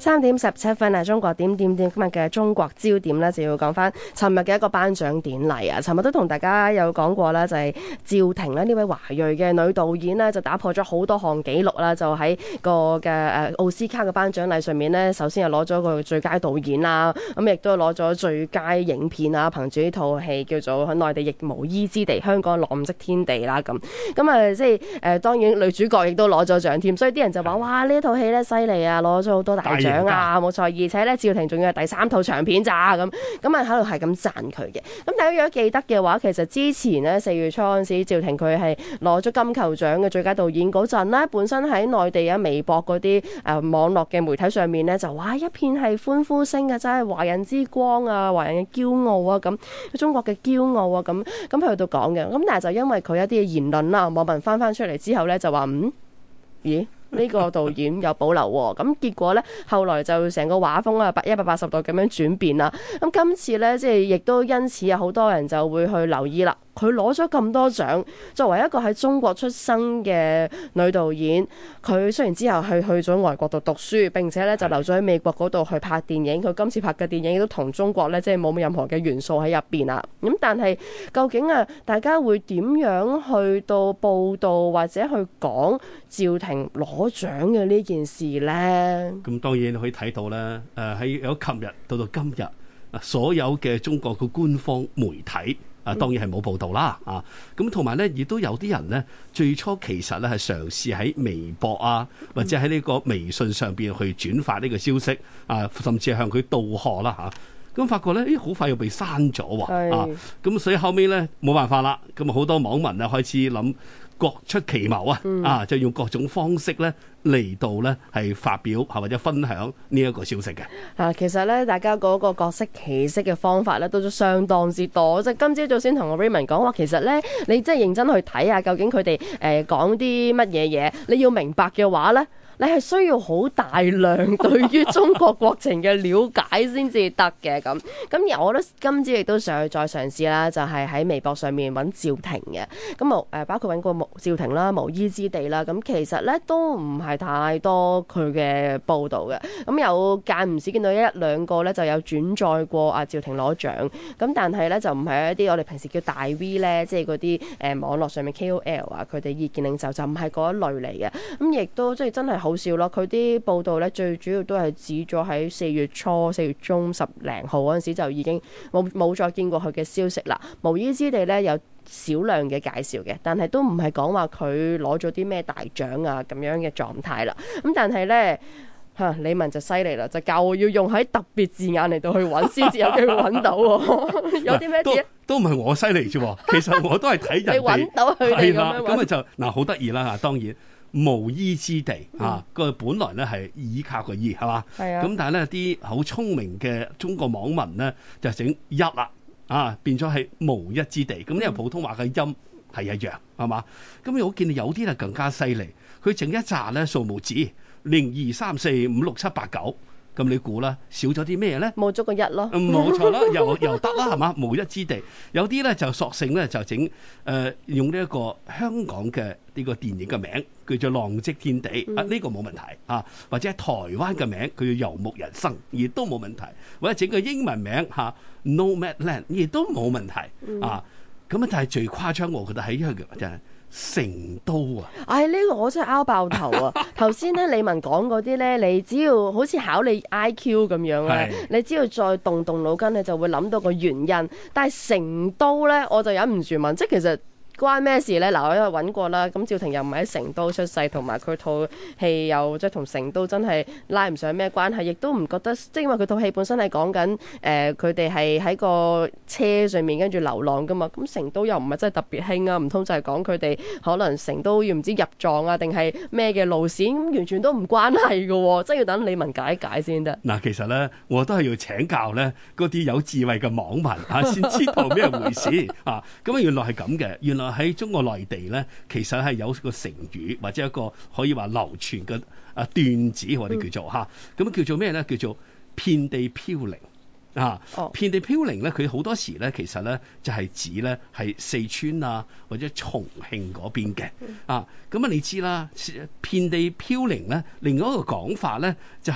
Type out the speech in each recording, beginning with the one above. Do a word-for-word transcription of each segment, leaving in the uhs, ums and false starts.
三點十七分啊，中國點點點今日嘅中國焦點呢，就要講翻尋日嘅一個頒獎典禮啊。尋日都同大家有講過啦，就係趙婷呢呢位華裔嘅女導演呢，就打破咗好多項紀錄啦。就喺個嘅誒奧斯卡嘅頒獎禮上面呢，首先係攞咗個最佳導演啦，咁亦都攞咗最佳影片啊，憑住呢套戲叫做喺內地亦無依之地，香港浪跡天地啦咁。咁啊，即係誒當然女主角亦都攞咗獎添，所以啲人就話哇呢套戲咧犀利啊，攞咗好多大獎啊，冇錯。而且咧趙婷仲要係第三套長片咋咁，咁啊喺度係咁讚佢嘅。咁大家如果記得嘅話，其實之前呢，四月初嗰陣時，趙婷佢係攞咗金球獎嘅最佳導演嗰陣咧，本身喺內地啊微博嗰啲誒網絡嘅媒體上面咧就哇一片係歡呼聲啊，真係華人之光啊，華人嘅驕傲啊咁，中國嘅驕傲啊咁，咁喺度講嘅。咁但係就因為佢一啲嘅言論啦，網民翻翻出嚟之後咧就話嗯，咦？呢個導演有保留喎，咁結果呢，後來就成個畫風啊，一百八十度咁樣轉變啦。咁今次呢，即係亦都因此有好多人就會去留意啦。佢攞咗咁多獎，作為一個喺中國出生嘅女導演，佢雖然之後係去咗外國度讀書，並且咧就留咗喺美國嗰度去拍電影。佢今次拍嘅電影亦都同中國咧即係冇任何嘅元素喺入邊啊。咁但係究竟啊，大家會點樣去到報導或者去講趙婷攞獎嘅呢件事呢？ 咁當然可以睇到咧，誒喺有琴日到到今日啊，所有嘅中國嘅官方媒體。啊，當然係冇報導啦，啊，咁同埋咧，亦都有啲人咧，最初其實咧係嘗試喺微博啊，或者喺呢個微信上邊去轉發呢個消息，啊，甚至係向佢道賀啦嚇，咁、啊、發覺咧，咦，好快又被刪咗喎，啊，咁所以後尾咧冇辦法啦，咁好多網民啊開始諗各出奇謀啊，嗯、啊，就用各種方式咧嚟到咧係發表或者分享呢一個消息嘅。 啊，其實咧，大家嗰個各色其色嘅方法咧，都都相當之多。即係今朝早先同我 Raymond 講話，其實咧，你真係認真去睇下，究竟佢哋誒講啲乜嘢嘢，你要明白嘅話咧。你係需要好大量對於中國國情嘅了解先至得嘅咁，咁而我覺得今朝亦都想去再嘗試啦，就係喺微博上面揾趙婷嘅，咁無誒包括揾過趙婷啦、無依之地啦，咁其實咧都唔係太多佢嘅報導嘅，咁有間唔時見到一兩個咧就有轉載過阿趙婷攞獎，咁但係咧就唔係一啲我哋平時叫大 V 咧，即係嗰啲誒網絡上面 K O L 啊，佢哋意見領袖就唔係嗰一類嚟嘅，咁亦都即係真係好少咯，佢啲報道咧最主要都係指咗喺四月初、四月中十零號嗰陣時就已經冇冇再見過佢嘅消息啦。無依之地咧有少量嘅介紹嘅，但係都唔係講話佢攞咗啲咩大獎啊咁樣嘅狀態啦。咁但係咧嚇李文就犀利啦，就教我要用喺特別字眼嚟到去揾先至有機會揾到喎。有啲咩字？ 都唔係我犀利啫，其實我都係睇人哋。 你揾到佢哋咁樣咁啊就嗱好得意啦嚇，當然。無依之地啊，個本來咧係依靠個依係嘛，咁但係咧啲好聰明嘅中國網民咧就整一啦啊，變咗係無一之地，咁因為普通話嘅音係一樣係嘛，咁我見到有啲咧更加犀利，佢整一紮咧數目字零二三四五六七八九。咁你估啦，少咗啲咩咧？冇咗個一咯，冇錯啦，又又得啦，係嘛？無一之地，有啲咧就索性咧就整誒、呃、用呢一個香港嘅呢個電影嘅名叫做《浪跡天地》嗯、啊，呢、呢個冇問題啊，或者係台灣嘅名佢叫《遊牧人生》，亦都冇問題，或者整個英文名嚇、啊《Nomadland》，亦都冇問題啊。咁啊，但係最誇張，我覺得喺呢個就係。成都啊！ 唉，呢個我真係拗爆頭啊！頭先咧李文講嗰啲咧，你只要好似考你 I Q 咁樣咧，你只要再動動腦筋，你就會諗到個原因。但係成都咧，我就忍唔住問，即係其實。關咩事呢？嗱，我因為揾過啦，咁趙婷又唔係喺成都出世，同埋佢套戲又即係同成都真係拉唔上咩關係，亦都唔覺得，即係因為佢套戲本身係講緊誒佢哋係喺個車上面跟住流浪噶嘛，咁成都又唔係真係特別興啊，唔通就係講佢哋可能成都要唔知入藏啊定係咩嘅路線，咁完全都唔關係㗎喎，真係要等李文解一解先得。 嗱，其實呢，我都係要請教呢嗰啲有智慧嘅網民啊，先知道咩回事啊，咁啊原來係咁嘅，原來。喺中國內地咧，其實係有個成語或者一個可以話流傳嘅啊段子，我哋叫做嚇，咁、嗯、叫做咩咧？叫做遍地飄零啊！哦、遍地飄零咧，佢好多時咧，其實咧就係指咧係四川啊或者重慶嗰邊嘅啊。咁啊，你知啦，遍地飄零咧，另外一個講法咧就係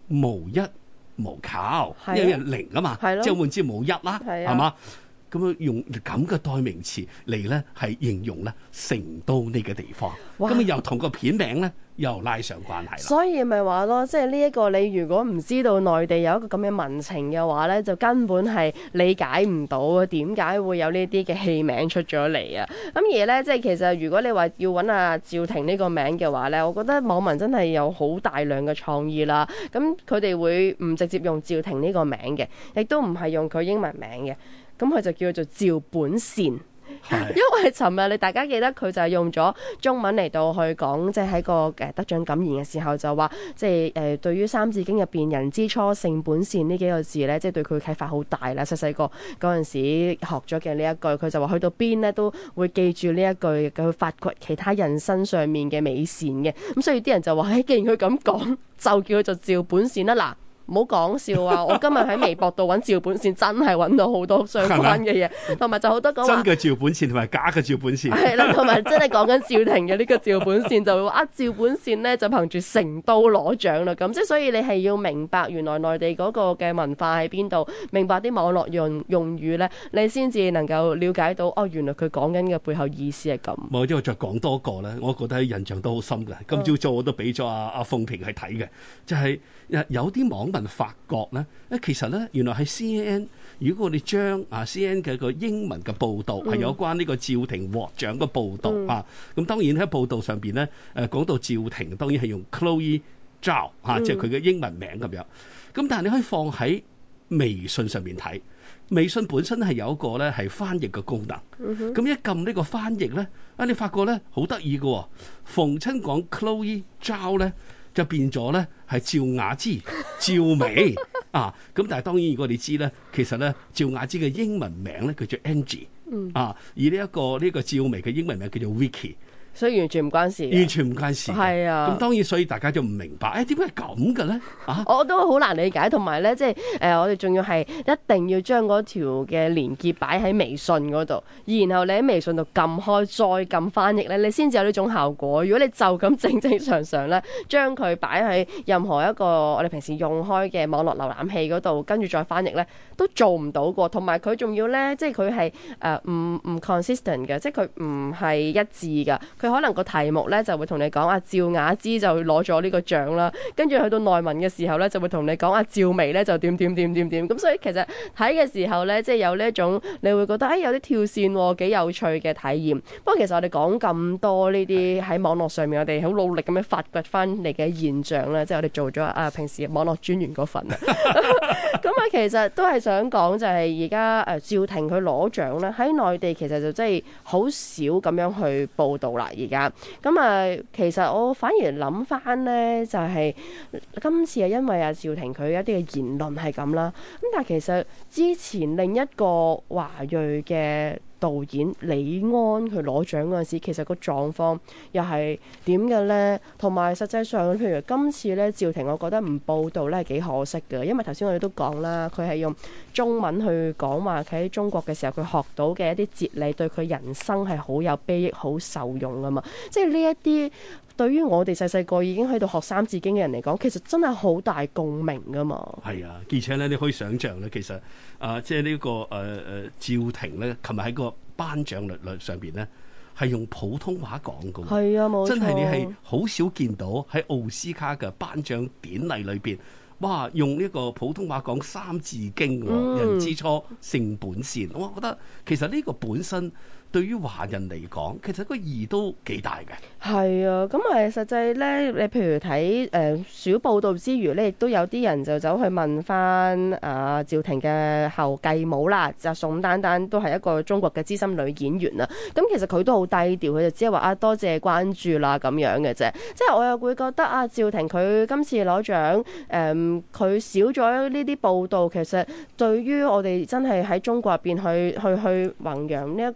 無一無求， 係啊因為零啊嘛， 係咯即係換之冇一啦， 係啊係嘛？咁樣用咁嘅代名詞嚟咧，係形容咧成都呢個地方。 哇咁啊又同個片名咧又拉上關係啦。 所以咪話咯，即係呢一個你如果唔知道內地有一個咁嘅民情嘅話咧，就根本係理解唔到啊點解會有呢啲嘅戲名出咗嚟啊！咁而咧，即係其實如果你話要揾阿趙婷呢個名嘅話咧，我覺得網民真係有好大量嘅創意啦。咁佢哋會唔直接用趙婷呢個名嘅，亦都唔係用佢英文名嘅。咁佢就叫做趙本善，因為尋日你大家記得佢就係用咗中文嚟到去講，即係喺個誒得獎感言嘅時候就話，即係誒對於《三字經》入邊人之初性本善呢幾個字咧，即係對佢啟發好大啦。細細個嗰陣時學咗嘅呢一句，佢就話去到邊咧都會記住呢一句，去發掘其他人身上面嘅美善嘅。咁所以啲人就話，誒，既然佢咁講，就叫佢做趙本善啦。嗱。唔好講笑啊！我今日喺微博度揾趙本善，真係揾到好多相關嘅嘢，同埋就好多講話真嘅趙本善同埋假嘅趙本善。 係啦，同埋真係講緊趙婷嘅呢個趙本善，就會話啊趙本善呢就憑住成都攞獎啦咁，即係所以你係要明白原來內地嗰個嘅文化喺邊度，明白啲網絡用用語呢，你先至能夠了解到哦，原來佢講緊嘅背後意思係咁。 冇，之後再講多個咧，我覺得印象都好深嘅。今朝早我都俾咗阿阿鳳萍去睇嘅，就係、是、有啲網民發覺咧，誒其實咧原來係 C N N， 如果我哋將啊 C N N 嘅個英文嘅報導係有關呢個趙婷獲獎嘅報導、嗯、啊，咁當然喺報導上邊咧誒講到趙婷當然係用 Chloe Zhao 啊，即係佢嘅英文名咁樣。咁但係你可以放喺微信上面睇，微信本身係有一個咧係翻譯嘅功能。咁、嗯、一撳呢個翻譯咧，啊你發覺咧好得意嘅，逢親講 Chloe Zhao 咧。就變咗咧係趙雅芝、趙薇啊！咁但係當然如果你知咧，其實咧趙雅芝嘅英文名咧叫做 Angie、嗯、啊，而呢、這、一個呢、這個趙薇嘅英文名叫做 Vicky。所以完全唔關事，完全唔關事。係啊，咁當然所以大家就唔明白，誒點解係咁嘅咧？啊，我都好難理解，同埋咧，即係誒，我哋仲要係一定要將嗰條嘅連結擺喺微信嗰度，然後你喺微信度撳開，再撳翻譯咧，你先至有呢種效果。如果你就咁正正常常咧，將佢擺喺任何一個我哋平時用開嘅網絡瀏覽器嗰度，跟住再翻譯咧，都做唔到過。同埋佢仲要咧，即係佢係誒唔唔 consistent 嘅，即係佢唔係一致㗎。佢可能個題目咧就會同你講啊，趙雅芝就攞咗呢個獎啦，跟住去到內文嘅時候咧就會同你講啊，趙薇咧就點點點點點咁，所以其實睇嘅時候咧，即係有呢一種你會覺得誒、哎、有啲跳線幾有趣嘅體驗。不過其實我哋講咁多呢啲喺網絡上面，我哋好努力咁樣發掘翻嚟嘅現象咧，即係我哋做咗啊平時網絡專員嗰份啊。咁啊，其實都係想講就係而家誒趙婷佢攞獎咧，喺內地其實就真係好少咁樣去報導啦。而家咁啊，其實我反而諗翻呢，就係、是、今次係因為阿趙婷佢一啲嘅言論係咁啦。咁但係其實之前另一個華裔嘅導演李安佢攞獎嗰陣時，其實個狀況又係點嘅呢？同埋實際上，譬如今次咧，趙婷，我覺得唔報導咧係幾可惜嘅，因為頭先我哋都講啦，佢係用中文去講話佢喺中國嘅時候，佢學到嘅一啲哲理對佢人生係好有裨益、好受用噶嘛。即係呢一啲對於我哋細細個已經喺度學三字經嘅人嚟講，其實真係好大共鳴噶嘛。係啊，而且咧你可以想象咧，其實啊、呃，即係、這個呃、呢個誒誒趙婷咧，琴日喺個頒獎率率上邊咧，係用普通話講嘅。係啊，冇錯，真係你係好少見到喺奧斯卡嘅頒獎典禮裏邊，哇，用呢個普通話講三字經，嗯、人之初性本善。我覺得其實呢個本身對於華人嚟講，其實個意義都幾大嘅。係啊，咁係實際咧，你譬如睇誒、呃、小報道之餘咧，亦都有啲人就走去問翻啊趙婷嘅後繼母啦，就宋丹丹都係一個中國嘅資深女演員啦。咁其實佢都好低調，佢就只係話啊多謝關注啦咁樣嘅啫。即係我又會覺得啊趙婷佢今次攞獎，誒、嗯、佢少咗呢啲報道，其實對於我哋真係喺中國入邊去去去弘揚呢一個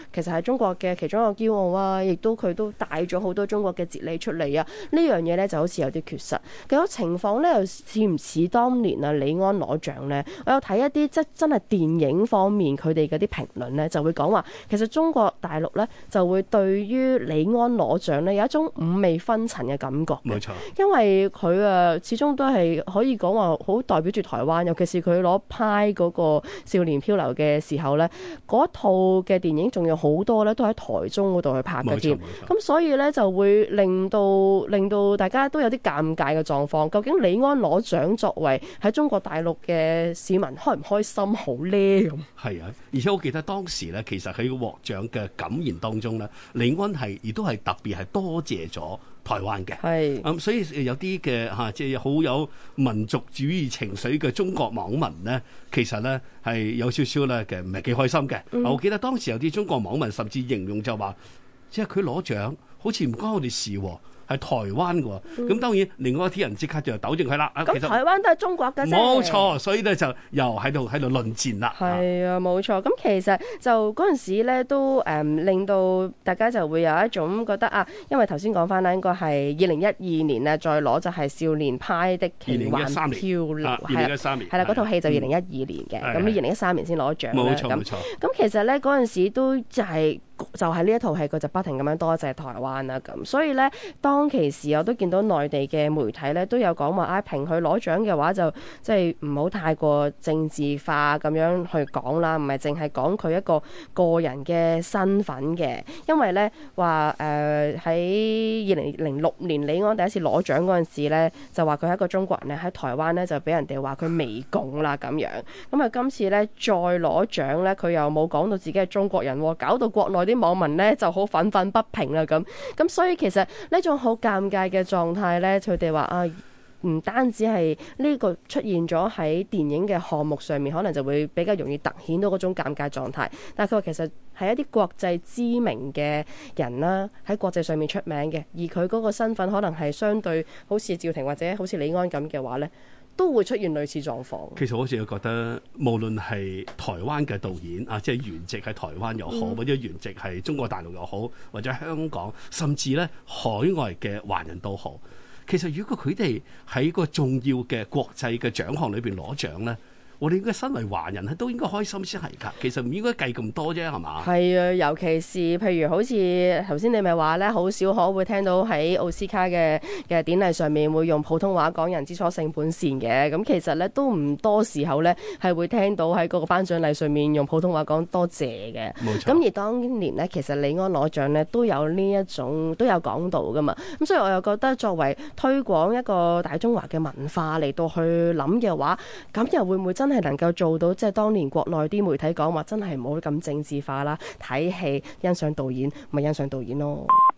其實係中國嘅其中一個驕傲啊，亦都佢都帶咗好多中國嘅哲理出嚟啊。呢樣嘢咧就好似有啲缺失。咁個情況咧又似唔似當年啊李安攞獎咧？我有睇一啲即真係電影方面佢哋嗰啲評論咧，就會講話其實中國大陸咧就會對於李安攞獎咧有一種五味紛陳嘅感覺。 冇錯， 因為佢啊始終都係可以講話好代表住台灣，尤其是佢攞派嗰個少年漂流嘅時候咧，嗰套嘅電影仲有好多咧都喺台中嗰度去拍嘅添。咁所以咧就會令到令到大家都有啲尷尬嘅狀況。究竟李安攞獎作為喺中國大陸嘅市民開唔開心好咧？咁係啊，而且我記得當時咧，其實喺獲獎嘅感言當中咧，李安係亦都係特別係多謝咗台灣嘅。係咁、嗯，所以有啲嘅嚇，即係好有民族主義情緒嘅中國網民咧，其實咧係有少少咧嘅唔係幾開心嘅、嗯。我記得當時有啲中國網民甚至形容就話，即係佢攞獎好似唔關我哋事喎。係台灣嘅喎，咁、嗯、當然另外一啲人即刻就糾正佢啦。 咁台灣都係中國嘅啫， 冇錯，所以咧就又喺度喺度論戰啦。 係啊，冇錯。咁其實就嗰陣時咧都誒、嗯、令到大家就會有一種覺得啊，因為頭先講翻啦，應該係二零一二年咧再攞就係少年派的奇幻漂流， 二零一三年係啦，嗰套戲就二零一二年嘅，咁二零一三年先攞獎啦。 冇錯冇錯。 咁其實咧嗰陣時都就係、是。就係呢一套戲，佢就不停咁樣多謝台灣啦咁，所以呢，當其時我都見到內地嘅媒體呢都有講話啊，評佢攞獎嘅話就即係唔好太過政治化咁樣去講啦，唔係淨係講佢一個個人嘅身份嘅，因為呢話誒喺二零零六年李安第一次攞獎嗰陣時呢，就話佢係一個中國人呢，喺台灣呢就俾人哋話佢媚共啦咁樣，咁啊今次呢，再攞獎呢，佢又冇講到自己係中國人，搞到國內啲網民咧就好憤憤不平啦咁，咁所以其實呢種好尷尬嘅狀態咧，佢哋話啊，唔單止係呢個出現咗喺電影嘅項目上面，可能就會比較容易突顯到嗰種尷尬狀態。但係佢話其實係一啲國際知名嘅人啦，喺國際上面出名嘅，而佢嗰個身份可能係相對好似趙婷或者好似李安咁嘅話咧，都會出現類似狀況。 其實我成日覺得，無論係台灣嘅導演啊，即係原籍喺台灣又好，嗯、或者原籍係中國大陸又好，或者香港，甚至咧海外嘅華人都好，其實如果佢哋喺個重要嘅國際嘅獎項裏邊攞獎咧，我哋應該身為華人都應該開心先係㗎。其實唔應該計咁多啫，係嘛？係啊，尤其是譬如好似頭先你咪話咧，好少可會聽到喺奧斯卡嘅嘅典禮上面會用普通話講人之初性本善嘅。咁其實咧都唔多時候咧係會聽到喺嗰個頒獎禮上面用普通話講多謝嘅。冇錯。咁而當年咧，其實李安攞獎咧都有呢一種都有講到㗎嘛。咁所以我又覺得作為推廣一個大中華嘅文化嚟到去諗嘅話，咁又會唔會真真係能夠做到，即係當年國內啲媒體講話，真係唔好咁政治化啦。睇戲欣賞導演，咪欣賞導演咯。